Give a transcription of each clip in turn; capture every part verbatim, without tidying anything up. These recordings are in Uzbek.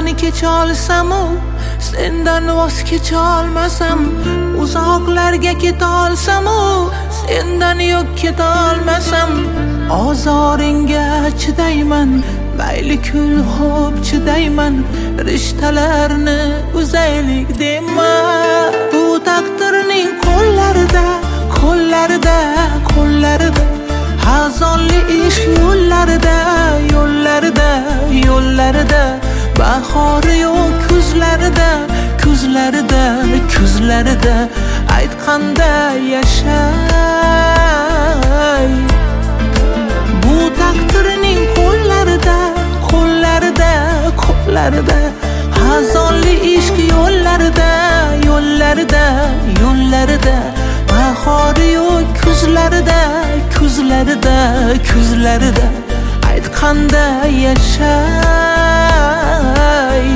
dunyoni kecholsam-u sendan voz kecholmasam, uzoqlarga ketolsam-u sendan yo'q ketolmasam, ozoringga chidayman, mayli kul xo'p chidayman, rishtalarni uzaylik dema. Bu taqdirning qo'llarida, qo'llarida, qo'llarida, hazonli ish yo'llarida, yo'llarida, yo'llarida, bahori yo'q kuzlarida, kuzlarida, kuzlarida, aytganda yashay. Bu taqdirning qo'llarida, qo'llarida, qo'llarida, hazonli ishq yo'llarida, yo'llarida, yo'llarida, bahori yo'q kuzlarida, kuzlarida, kuzlarida, aytganda yashay.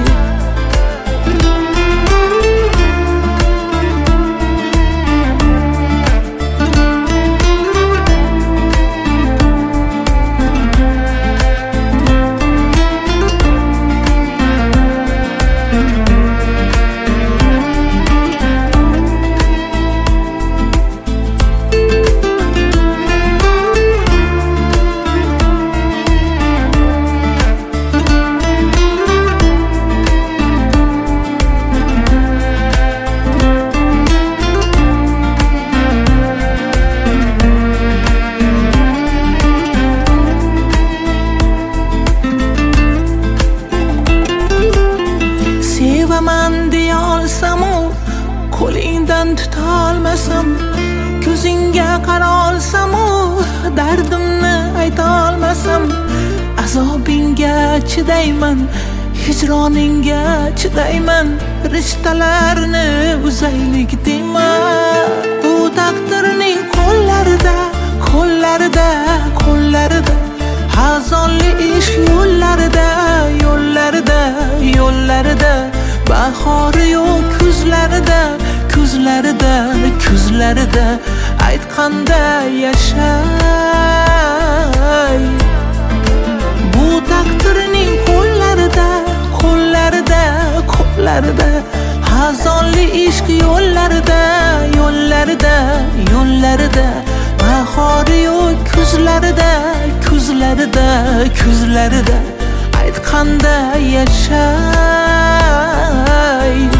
Sevaman deyolsam-u qo'lingdan tutolmasam, ko'zingga qarolsam-u dardimni aytolmasam, azobingga chidayman, hijroningga chidayman, rishtalarni uzaylik dema. Bu taqdirning qo'llarida, qo'llarida, qo'llarida, hazonli ish yo'llarida, yo'llarida, yo'llarida, bahori yo'q kuzlarida, kuzlarida, kuzlarida, aytganda yashay. Bu taqdirning qo'llarida, qo'llarida, qo'llarida, hazonli ishq yo'llarida, yo'llarida, yo'llarida, bahori yo'q kuzlarida, kuzlarida, kuzlarida, aytganda yashay.